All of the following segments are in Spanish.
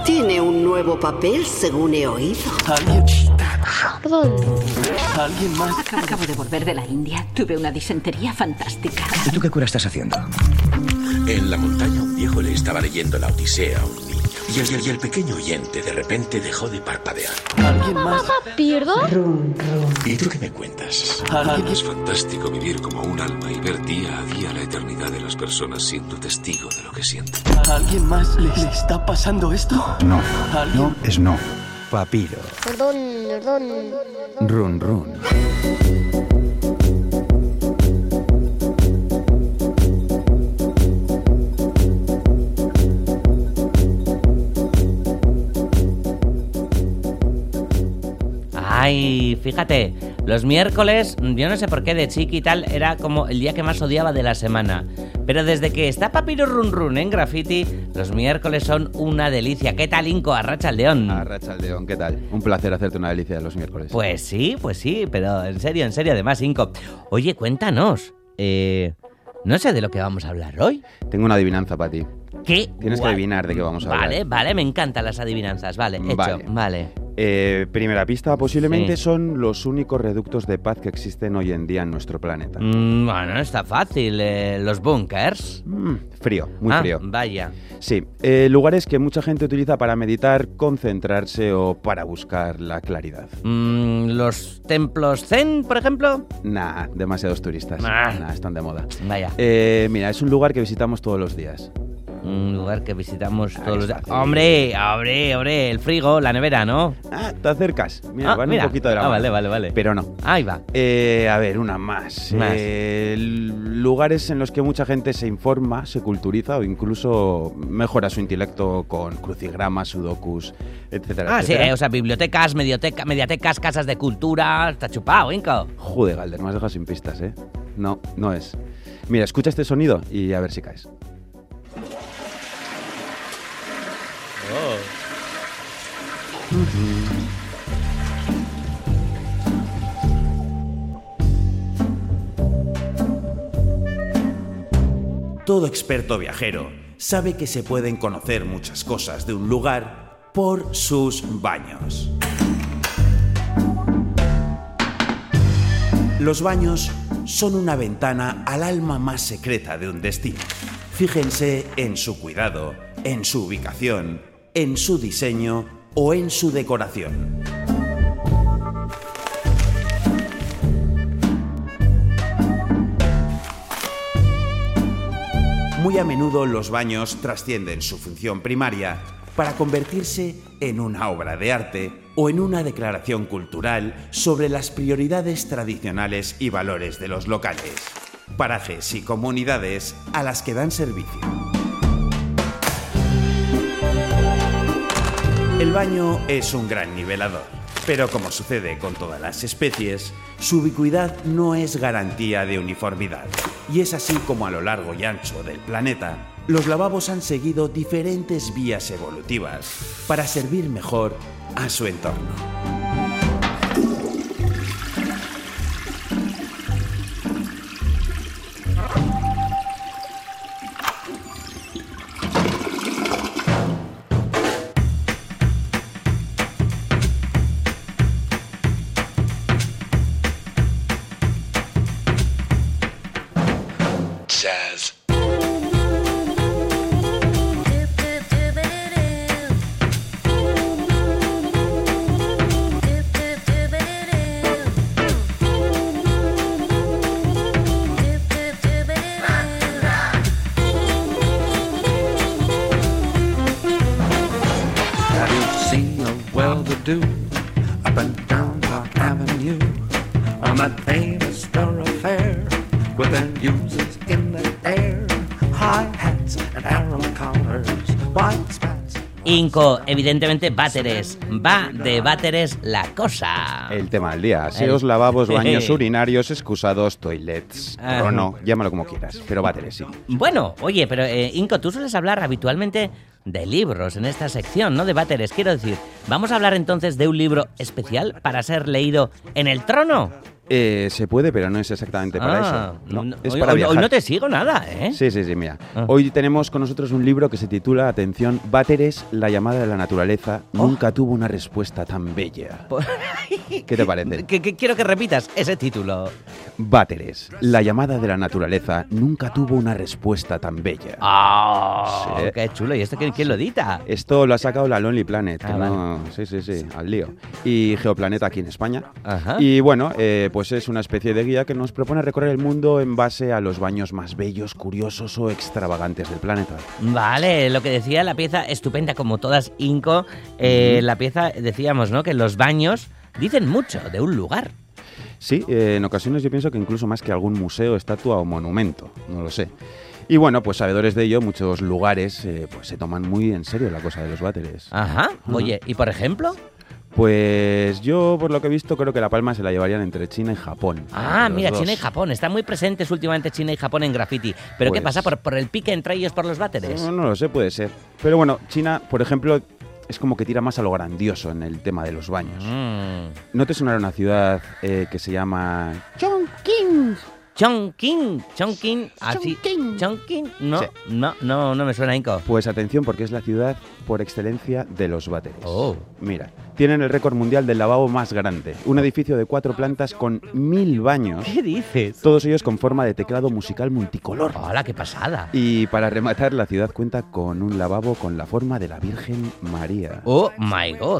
Tiene un nuevo papel, según he oído. ¿Alguien? Perdón. ¿Alguien más? Acabo de volver de la India. Tuve una disentería fantástica. ¿Y tú qué cura estás haciendo? En la montaña un viejo le estaba leyendo la Odisea a un niño. Y el pequeño oyente de repente dejó de parpadear. ¿Alguien más? ¿Pierdo? ¿Y tú qué me cuentas? ¿Alguien? Es fantástico vivir como un alma y ver día a día la eternidad de las personas siendo testigo de lo que sienten. ¿A alguien más le está pasando esto? No, ¿Alguien? no es no. Papiro. Perdón. Run, run. Ay, fíjate, los miércoles, yo no sé por qué de chiqui y tal, era como el día que más odiaba de la semana. Pero desde que está Papiro Run Run en Graffiti, los miércoles son una delicia. ¿Qué tal, Inco? Arratsaldeón. Arratsaldeón, ¿qué tal? Un placer hacerte una delicia los miércoles. Pues sí, pero en serio, además, Inco. Oye, cuéntanos, no sé de lo que vamos a hablar hoy. Tengo una adivinanza para ti. ¿Qué? Tienes que adivinar de qué vamos a hablar. Vale, me encantan las adivinanzas. Vale, hecho, vale. Primera pista, posiblemente Sí. son los únicos reductos de paz que existen hoy en día en nuestro planeta. Bueno, está fácil. Los búnkers. Frío, muy frío. Vaya. Sí, lugares que mucha gente utiliza para meditar, concentrarse o para buscar la claridad. ¿Los templos zen, por ejemplo? Nah, demasiados turistas. Ah. Nah, están de moda. Vaya. Mira, es un lugar que visitamos todos los días. Un lugar que visitamos todos los días. fácil. Hombre, el frigo, la nevera, ¿no? Ah, te acercas. Mira, van un poquito de la mano. Vale. Pero no. Ahí va. A ver, una más. Lugares en los que mucha gente se informa, se culturiza o incluso mejora su intelecto con crucigramas, sudokus, etcétera, Sí, etcétera. o sea, bibliotecas, mediatecas, casas de cultura. Está chupado, Inco. Joder, Galder, me has dejado sin pistas, ¿eh? No, no es. Mira, escucha este sonido y a ver si caes. Todo experto viajero sabe que se pueden conocer muchas cosas de un lugar por sus baños. Los baños son una ventana al alma más secreta de un destino. Fíjense en su cuidado, en su ubicación, en su diseño o en su decoración. Muy a menudo los baños trascienden su función primaria para convertirse en una obra de arte o en una declaración cultural sobre las prioridades tradicionales y valores de los locales, parajes y comunidades a las que dan servicio. El baño es un gran nivelador, pero como sucede con todas las especies, su ubicuidad no es garantía de uniformidad. Y es así como a lo largo y ancho del planeta, los lavabos han seguido diferentes vías evolutivas para servir mejor a su entorno. Jazz. Have you seen a well-to-do up and down Park Avenue on that famous thoroughfare with their users in the air, high hats and arrow collars, white spats? Inco, evidentemente, váteres. Va de váteres la cosa. El tema del día. Aseos, lavabos, baños urinarios, excusados, toilets. O no, llámalo como quieras. Pero váteres, sí. Bueno, oye, pero Inco, tú sueles hablar habitualmente de libros en esta sección, no de váteres. Quiero decir, ¿vamos a hablar entonces de un libro especial para ser leído en el trono? Se puede, pero no es exactamente para eso. No, es para viajar. Hoy no te sigo nada, ¿eh? Sí, mira. Hoy tenemos con nosotros un libro que se titula, atención, Váteres, la llamada de la naturaleza, nunca tuvo una respuesta tan bella. ¿Qué te parece? Quiero que repitas ese título. Váteres, la llamada de la naturaleza, nunca tuvo una respuesta tan bella. ¡Ah! Sí. ¡Qué chulo! ¿Y esto quién lo edita? Esto lo ha sacado la Lonely Planet. Vale. Sí, al lío. Y Geoplaneta aquí en España. Ajá. Y bueno, pues es una especie de guía que nos propone recorrer el mundo en base a los baños más bellos, curiosos o extravagantes del planeta. Vale, lo que decía la pieza, estupenda como todas Inco, la pieza, decíamos, ¿no? Que los baños dicen mucho de un lugar. Sí, en ocasiones yo pienso que incluso más que algún museo, estatua o monumento, no lo sé. Y bueno, pues sabedores de ello, muchos lugares pues se toman muy en serio la cosa de los váteres. Ajá. Oye, ¿y por ejemplo? Pues yo, por lo que he visto, creo que la palma se la llevarían entre China y Japón. Ah, mira, dos. China y Japón. Están muy presentes últimamente China y Japón en graffiti. ¿Pero Pues, qué pasa? ¿Por el pique entre ellos por los váteres? No lo sé, puede ser. Pero bueno, China, por ejemplo, es como que tira más a lo grandioso en el tema de los baños. ¿No te sonará una ciudad que se llama Chongqing? Chongqing, así. Chongqing, no, Sí. no me suena, Inco. Pues atención, porque es la ciudad por excelencia de los váteres. Oh. Mira, tienen el récord mundial del lavabo más grande. Un edificio de 4 plantas con 1000 baños. ¿Qué dices? Todos ellos con forma de teclado musical multicolor. ¡Hola, qué pasada! Y para rematar, la ciudad cuenta con un lavabo con la forma de la Virgen María. ¡Oh, my God!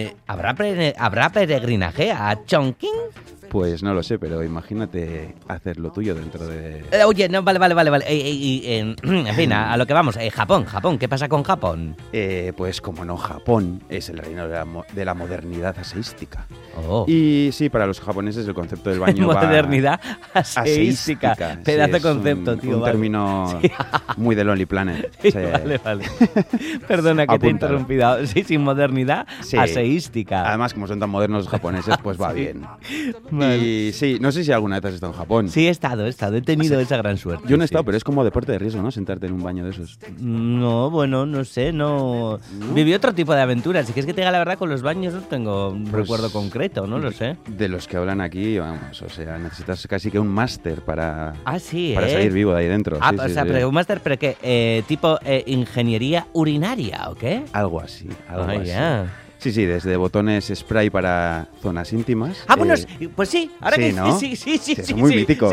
¿Habrá peregrinaje a Chongqing? Pues no lo sé, pero imagínate hacer lo tuyo dentro de... Oye, no, vale. En fin, a lo que vamos. Japón, ¿qué pasa con Japón? Pues como no, Japón es el reino de la modernidad aseística. Oh. Y sí, para los japoneses el concepto del baño Modernidad va... aseística. Pedazo de concepto, tío. Un vale. término muy de Lonely Planet. Sí, Sí. Vale. Perdona que te he Apúntalo. interrumpido. Sí, modernidad Sí. aseística. Además, como son tan modernos los japoneses, pues va Sí. bien. Vale. Y sí, no sé si alguna vez has estado en Japón. Sí, he estado. He tenido esa gran suerte. Yo no he sí. estado, pero es como deporte de riesgo, ¿no? Sentarte en un baño de esos. No, bueno, no sé, no... Viví otro tipo de aventuras. Si quieres que te diga la verdad, con los baños no tengo un recuerdo concreto, no lo sé. De los que hablan aquí, vamos, o sea, necesitas casi que un máster para Sí, salir vivo de ahí dentro. Ah, Sí, o sí, sea, sí. pero un máster, ¿pero qué? ¿Tipo ingeniería urinaria o qué? Algo así, algo Ah, así. ya. Sí, desde botones spray para zonas íntimas. Bueno, pues sí, ahora sí, que ¿no? sí, son muy míticos.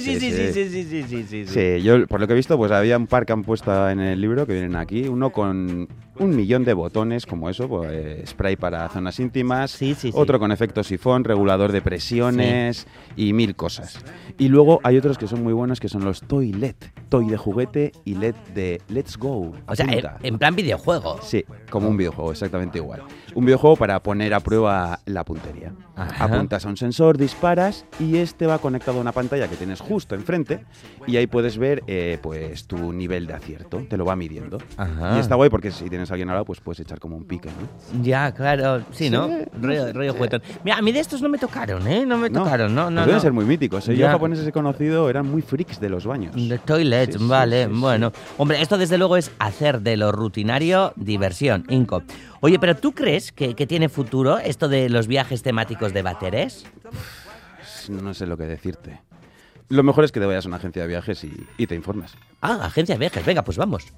Sí. Sí, yo por lo que he visto, pues había un par que han puesto en el libro que vienen aquí, uno con 1.000.000 de botones, como eso, pues, spray para zonas íntimas, Sí. otro con efecto sifón, regulador de presiones y 1000 cosas. Y luego hay otros que son muy buenos, que son los Toy LED, Toy de juguete y LED de Let's Go. O sea, Apunta. en plan videojuego. Sí, como un videojuego, exactamente igual. Un videojuego para poner a prueba la puntería. Ajá. Apuntas a un sensor, disparas y este va conectado a una pantalla que tienes justo enfrente y ahí puedes ver pues tu nivel de acierto, te lo va midiendo. Ajá. Y está guay porque si tienes a alguien al lado pues puedes echar como un pique, ¿no? Ya, claro, sí, ¿no? Rollo juguetón. Mira, a mí de estos no me tocaron, ¿eh? No me tocaron, no. Pues deben ser muy míticos. Yo Ya. japoneses he conocido, eran muy freaks de los baños. The Toilet, Sí, sí, vale, sí, sí. bueno. Hombre, esto desde luego es hacer de lo rutinario diversión, Inco. Oye, pero ¿tú crees que tiene futuro esto de los viajes temáticos de váteres? No sé lo que decirte. Lo mejor es que te vayas a una agencia de viajes y te informes. Ah, agencia de viajes, venga, pues vamos.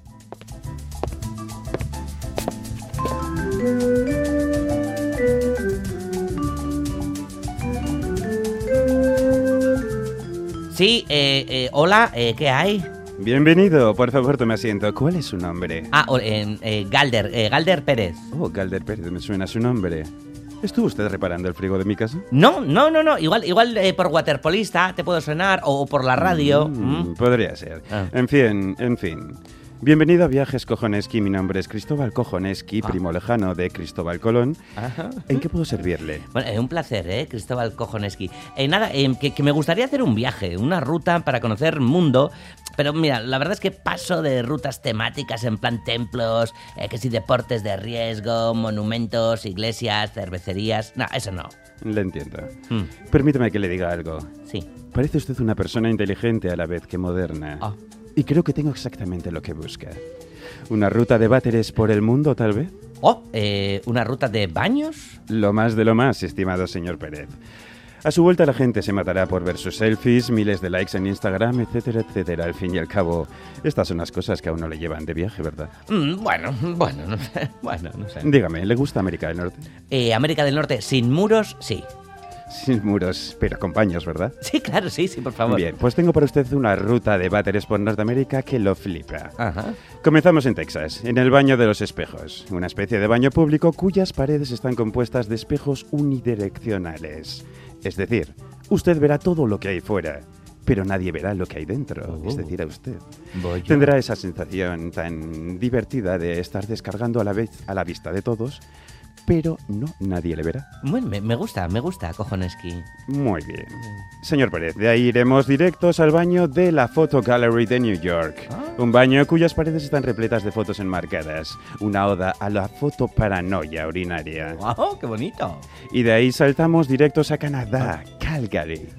Sí, hola, ¿qué hay? Bienvenido, por favor tome asiento. ¿Cuál es su nombre? Galder Pérez. Oh, Galder Pérez, me suena su nombre. ¿Estuvo usted reparando el frigo de mi casa? No. Igual por waterpolista te puedo sonar o por la radio. Podría ser. Ah. En fin. Bienvenido a Viajes Cojoneski. Mi nombre es Cristóbal Cojoneski, primo lejano de Cristóbal Colón. Ajá. ¿En qué puedo servirle? Bueno, un placer, Cristóbal Cojoneski. Nada, que me gustaría hacer un viaje, una ruta para conocer el mundo. Pero mira, la verdad es que paso de rutas temáticas en plan templos, que si deportes de riesgo, monumentos, iglesias, cervecerías. No, eso no. Le entiendo. Permítame que le diga algo. Sí. Parece usted una persona inteligente a la vez que moderna. Ah. Y creo que tengo exactamente lo que busca. ¿Una ruta de váteres por el mundo, tal vez? ¿Una ruta de baños? Lo más de lo más, estimado señor Pérez. A su vuelta la gente se matará por ver sus selfies, miles de likes en Instagram, etcétera, etcétera. Al fin y al cabo, estas son las cosas que a uno le llevan de viaje, ¿verdad? Bueno, no sé. Dígame, ¿le gusta América del Norte? América del Norte sin muros, sí. Sin muros, pero con baños, ¿verdad? Sí, claro, sí, por favor. Bien, pues tengo para usted una ruta de váteres por Norteamérica que lo flipa. Ajá. Comenzamos en Texas, en el Baño de los Espejos, una especie de baño público cuyas paredes están compuestas de espejos unidireccionales. Es decir, usted verá todo lo que hay fuera, pero nadie verá lo que hay dentro, es decir, a usted. Tendrá esa sensación tan divertida de estar descargando a la vista de todos, pero nadie le verá. Bueno, me gusta, Cojoneski. Muy bien. Señor Pérez, de ahí iremos directos al baño de la Photo Gallery de New York. Un baño cuyas paredes están repletas de fotos enmarcadas. Una oda a la fotoparanoia urinaria. ¡Wow, qué bonito! Y de ahí saltamos directos a Canadá, Calgary.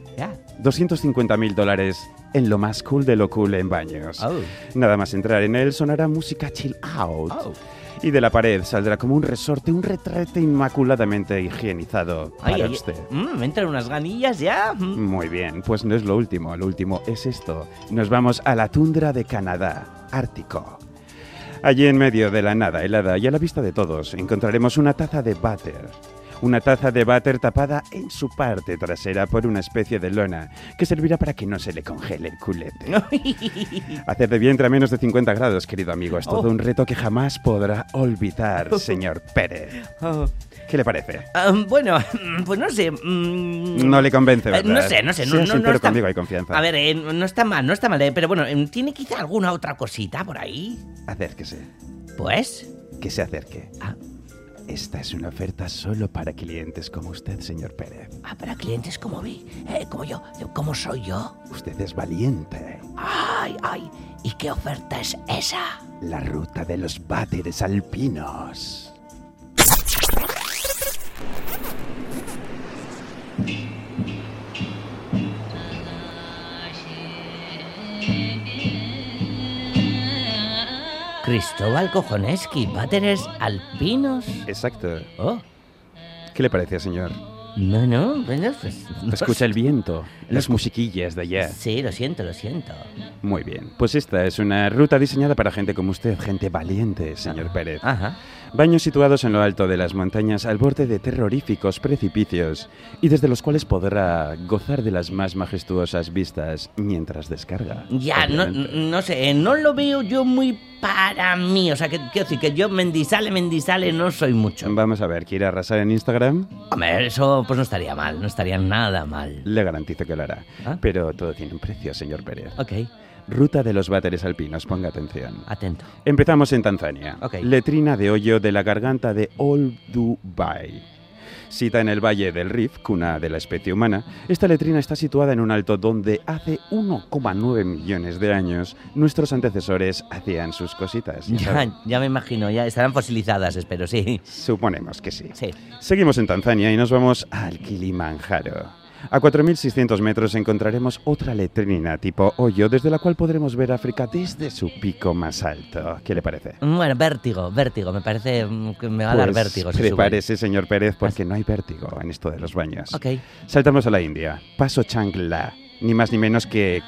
$250,000 en lo más cool de lo cool en baños. Nada más entrar en él sonará música chill out. Y de la pared saldrá como un resorte, un retrete inmaculadamente higienizado para usted. Me entran unas ganillas ya. Muy bien, pues no es lo último es esto. Nos vamos a la tundra de Canadá, Ártico. Allí en medio de la nada helada y a la vista de todos encontraremos una taza de váter. Una taza de váter tapada en su parte trasera por una especie de lona que servirá para que no se le congele el culete. Hacer de vientre a menos de 50 grados, querido amigo, es todo un reto que jamás podrá olvidar, señor Pérez. ¿Qué le parece? Bueno, pues no sé. No le convence, ¿verdad? No sé. Sea sincero conmigo, hay confianza. A ver, no está mal, pero bueno, ¿tiene quizá alguna otra cosita por ahí? Acérquese. ¿Pues? Que se acerque. Esta es una oferta solo para clientes como usted, señor Pérez. Para clientes como yo. ¿Cómo soy yo? Usted es valiente. Ay. ¿Y qué oferta es esa? La ruta de los váteres alpinos. Cristóbal Cojoneski, váteres alpinos. Exacto. ¿Qué le parece, señor? Bueno, pues... Escucha el viento, las musiquillas de allá. Sí, lo siento. Muy bien, pues esta es una ruta diseñada para gente como usted, gente valiente, señor Pérez. Ajá. Baños situados en lo alto de las montañas al borde de terroríficos precipicios y desde los cuales podrá gozar de las más majestuosas vistas mientras descarga. Ya, no sé, no lo veo yo muy para mí. O sea, quiero decir que yo Mendizale no soy mucho. Vamos a ver, ¿quiere arrasar en Instagram? Hombre, eso pues no estaría mal, no estaría nada mal. Le garantizo que lo hará. Pero todo tiene un precio, señor Pérez. Ok. Ruta de los váteres alpinos, ponga atención. Atento. Empezamos en Tanzania. Okay. Letrina de hoyo de la garganta de Old Dubai. Sita en el Valle del Rift, cuna de la especie humana, esta letrina está situada en un alto donde hace 1,9 millones de años nuestros antecesores hacían sus cositas. Ya me imagino, ya estarán fosilizadas, espero, sí. Suponemos que sí. Sí. Seguimos en Tanzania y nos vamos al Kilimanjaro. A 4.600 metros encontraremos otra letrina tipo hoyo desde la cual podremos ver África desde su pico más alto. ¿Qué le parece? Bueno, vértigo. Me parece que me va a dar vértigo. Prepárese, señor Pérez, porque no hay vértigo en esto de los baños. Ok. Saltamos a la India. Paso Changla. Ni más ni menos que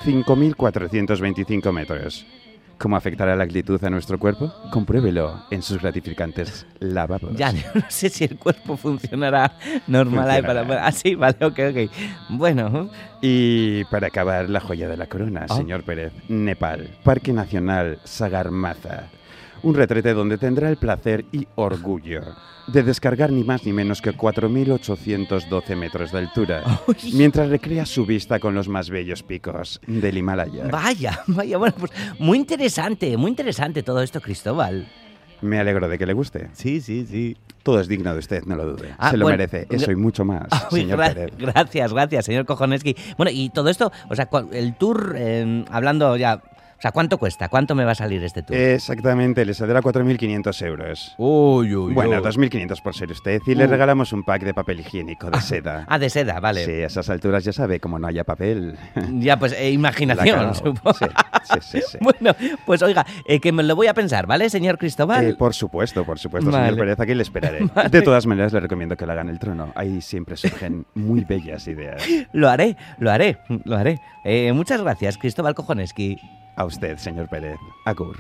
5.425 metros. ¿Cómo afectará la altitud a nuestro cuerpo? Compruébelo en sus gratificantes lavabos. Ya, no sé si el cuerpo funcionará normal. Sí, vale, ok. Bueno. Y para acabar, la joya de la corona, señor Pérez. Nepal, Parque Nacional Sagarmatha. Un retrete donde tendrá el placer y orgullo de descargar ni más ni menos que 4.812 metros de altura, mientras recrea su vista con los más bellos picos del Himalaya. Vaya, bueno, pues muy interesante todo esto, Cristóbal. Me alegro de que le guste. Sí. Todo es digno de usted, no lo dude. Se lo merece, eso y mucho más, señor Pérez. Gracias, señor Cojoneski. Bueno, y todo esto, o sea, el tour, hablando ya O sea, ¿cuánto cuesta? ¿Cuánto me va a salir este tour? Exactamente, le saldrá 4.500 euros. Uy. Bueno, 2.500 por ser usted. Y le regalamos un pack de papel higiénico de seda. Ah, de seda, vale. Sí, a esas alturas ya sabe, como no haya papel. Ya, pues imaginación, supongo. Sí. Bueno, pues oiga, que me lo voy a pensar, ¿vale, señor Cristóbal? Por supuesto, Vale. señor Pérez, aquí le esperaré. Vale. De todas maneras, le recomiendo que le hagan el trono. Ahí siempre surgen muy bellas ideas. Lo haré. Muchas gracias, Cristóbal Kojoneski. A usted, señor Pérez. Agur.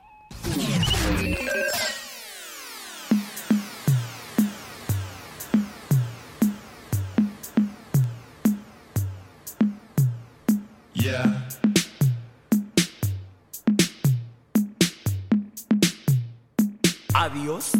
Adiós.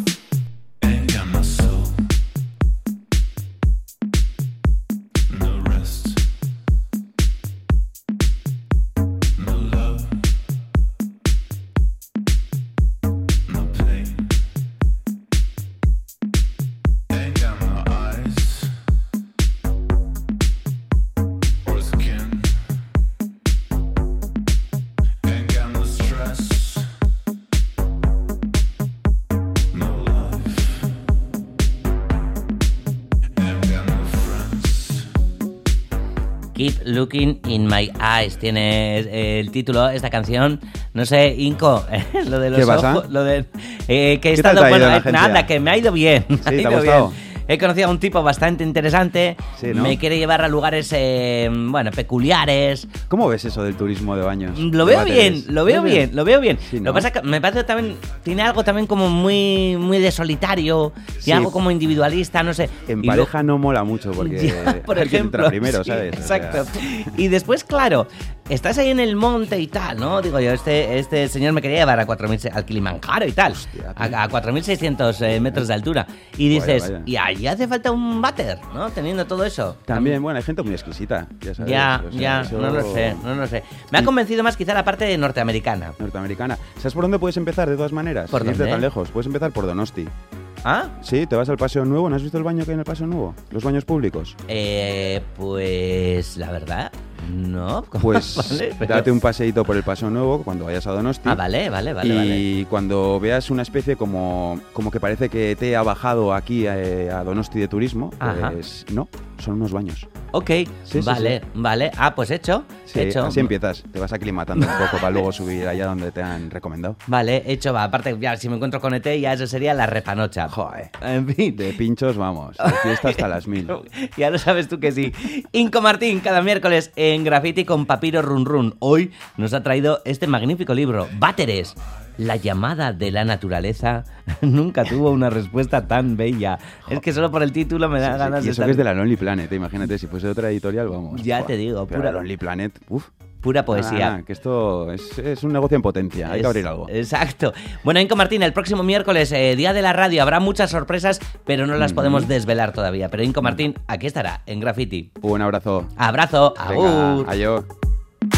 Keep Looking in My Eyes tiene el título, esta canción. No sé, Inco, lo de los ¿Qué pasa? ojos, lo de que he ¿Qué estado, tal te ha ido bueno, en la agencia? nada, que me ha ido bien. Sí, me ha ¿te ido ha gustado? bien. He conocido a un tipo bastante interesante. Sí, ¿no? Me quiere llevar a lugares, peculiares. ¿Cómo ves eso del turismo de baños? Lo De veo váteres? bien, lo veo bien. Sí, ¿no? Lo que pasa es que me parece que también tiene algo también como muy de solitario, Sí. y algo como individualista, no sé. En Y pareja no mola mucho porque ya, por hay que ejemplo, entrar primero, sí, ¿sabes? O sea, exacto. Y después, claro, estás ahí en el monte y tal, ¿no? Digo yo, este señor me quería llevar a 4.000 al Kilimanjaro y tal, Hostia, a 4.600 metros de altura. Y dices, Vaya. y ahí hace falta un váter, ¿no? Teniendo todo eso. También, bueno, hay gente muy exquisita, ya sabes. Ya, o sea, eso- no lo sé. Me ha convencido más quizá la parte norteamericana. Norteamericana. ¿Sabes por dónde puedes empezar de todas maneras? ¿Por Sin irte dónde? tan lejos. Puedes empezar por Donosti. ¿Ah? Sí, te vas al Paseo Nuevo. ¿No has visto el baño que hay en el Paseo Nuevo? Los baños públicos. Pues la verdad, no. Pues Vale, pero- date un paseíto por el Paseo Nuevo cuando vayas a Donosti. Ah, vale. Y cuando veas una especie como que parece que te ha bajado aquí a Donosti de turismo, Ajá. pues no, son unos baños. Ok, Sí, vale. Ah, pues hecho. Sí, hecho. así empiezas. Te vas aclimatando un poco para luego subir allá donde te han recomendado. Vale, hecho, va. Aparte, ya, si me encuentro con ET, ya eso sería la repanocha. Joder. En fin. De pinchos, vamos. De fiesta hasta las 1000. Ya lo sabes tú que sí. Inco Martín, cada miércoles en Graffiti con Papiro Run Run. Hoy nos ha traído este magnífico libro, Váteres. La llamada de la naturaleza nunca tuvo una respuesta tan bella. Es que solo por el título me da ganas Y de eso estar... que es de la Lonely Planet, imagínate, si fuese de otra editorial, vamos. Ya Buah, te digo, pero pura- la Lonely Planet, uff. Pura poesía. Que esto es un negocio en potencia, hay que abrir algo. Exacto. Bueno, Inco Martín, el próximo miércoles, día de la radio, habrá muchas sorpresas, pero no las podemos desvelar todavía. Pero Inco Martín, aquí estará, en Graffiti. Un abrazo. Abrazo, Venga, agur. adiós.